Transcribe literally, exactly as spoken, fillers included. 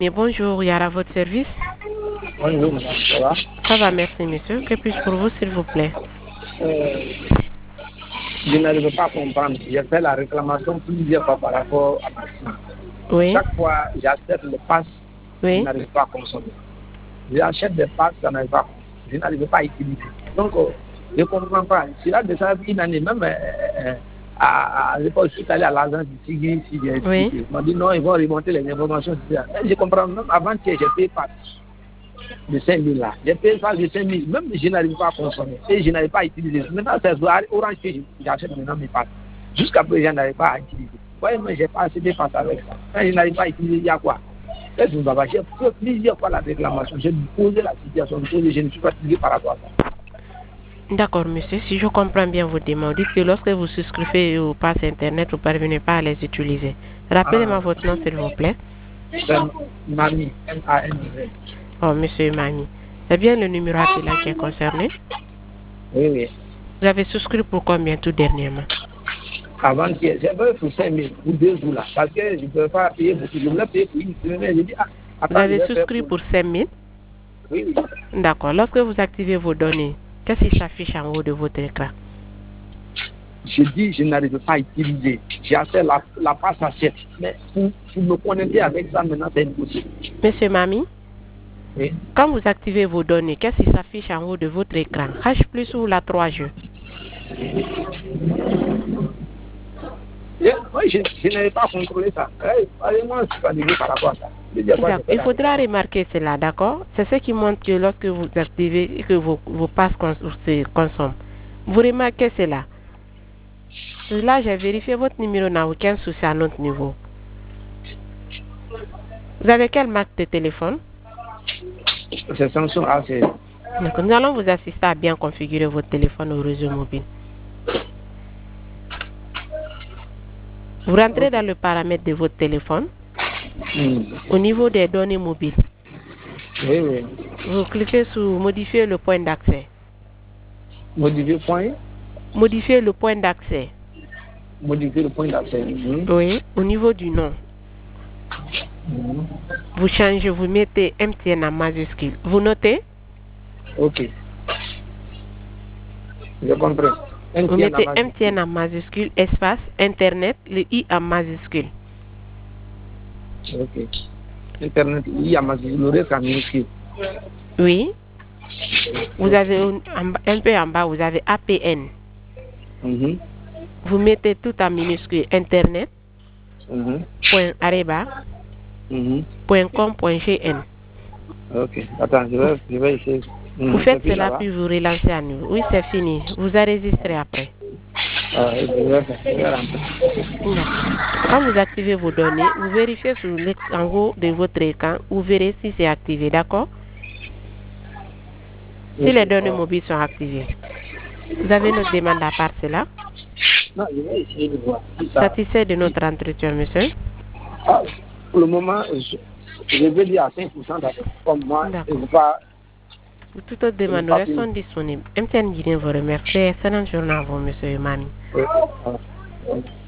Mais bonjour, Yara, votre service? Bonjour, madame, ça va? Ça va, merci, monsieur. Que puis-je pour vous, s'il vous plaît? Euh, je n'arrive pas à comprendre. J'ai fait la réclamation plusieurs fois par rapport à ma fille. Oui. Chaque fois, j'achète le pass, oui. je n'arrive pas à consommer. J'achète des passes, ça n'arrive pas. Je n'arrive pas à utiliser. Donc, euh, je ne comprends pas. C'est là de ça une année, même euh, euh, à, à l'époque, je suis allé à l'agence du Tigri, si j'ai expliqué. Oui. Ils m'ont dit non, ils vont remonter les informations. Je comprends, même avant que j'ai payé pas de cinq mille là. J'ai payé ça de cinq mille, même je n'arrive pas à consommer. Et je n'arrive pas à utiliser. Maintenant, c'est Orange que j'achète maintenant mes passes. Jusqu'à présent, je n'arrive pas à utiliser. Ouais, mais je n'ai pas assez de passes avec ça. Quand je n'arrive pas à utiliser, il y a quoi? J'ai fait plusieurs fois la réclamation. J'ai posé la situation, je ne suis pas tiré par rapport à ça. D'accord, monsieur. Si je comprends bien vos demandes, dites que lorsque vous souscrivez au pass Internet, vous ne parvenez pas à les utiliser. Rappelez-moi ah. votre nom, s'il vous plaît. C'est Mami, M A N I. Oh, monsieur Mami. C'est bien le numéro appelant qui est concerné? Oui, oui. Vous avez souscrit pour combien tout dernièrement? Avant-hier, j'ai payé pour cinq mille, pour deux jours là. Parce que je ne peux pas payer beaucoup. Je voulais payer pour une semaine. J'ai dit, ah, attends, vous avez souscrit pour... pour cinq mille? Oui, oui. D'accord. Lorsque vous activez vos données, qu'est-ce qui s'affiche en haut de votre écran? Je dis, je n'arrive pas à utiliser. J'ai acheté la, la passe à sept. Mais pour, pour me connecter avec ça, maintenant, c'est impossible. Monsieur Mami? Oui. Quand vous activez vos données, qu'est-ce qui s'affiche en haut de votre écran? H plus ou la trois G? Oui, je, je n'avais pas contrôlé ça. Moi, je suis pas dégueu par rapport à ça. Il faudra remarquer cela, d'accord? C'est ce qui montre que lorsque vous activez et que vos, vos passes cons se consomment. Vous remarquez cela. Là, j'ai vérifié votre numéro n'a aucun souci à notre niveau. Vous avez quelle marque de téléphone? C'est Samsung A seize. D'accord. Nous allons vous assister à bien configurer votre téléphone au réseau mobile. Vous rentrez dans le paramètre de votre téléphone. Mm. Au niveau des données mobiles. Oui, oui. Vous cliquez sur modifier le point d'accès. Modifier le point? Modifier le point d'accès. Modifier le point d'accès. Mm. Oui, au niveau du nom. Mm. Vous changez, vous mettez M T N en majuscule. Vous notez? Ok. J'ai compris. M T N vous mettez M T N en majuscule, espace, Internet, le I en majuscule. Ok. Internet, I en majuscule, le reste en minuscule. Oui. Vous avez un, un peu en bas, vous avez A P N. Mm-hmm. Vous mettez tout en minuscule, Internet, mm-hmm. point areba, mm-hmm. point com, point gn. Ok. Attends, je vais, je vais essayer. Vous mmh. faites cela puis vous relancez à nouveau. Oui, c'est fini. Vous enregistrez après. Ah, je vais faire. Je vais rentrer. Quand vous activez vos données, vous vérifiez sur en haut de votre écran, vous verrez si c'est activé, d'accord? Si oui, les données pas. mobiles sont activées. Vous avez notre demande à part cela? Non, je vais essayer de voir. Satisfait de notre entretien, monsieur? Ah, pour le moment, je, je vais dire à cinq pour cent d'accord. Comme moi, je ne veux pas... Pour toute autre demande, nous restons disponibles. M T N Guinée vous remercie. Excellente journée à vous, monsieur Mami. Oui.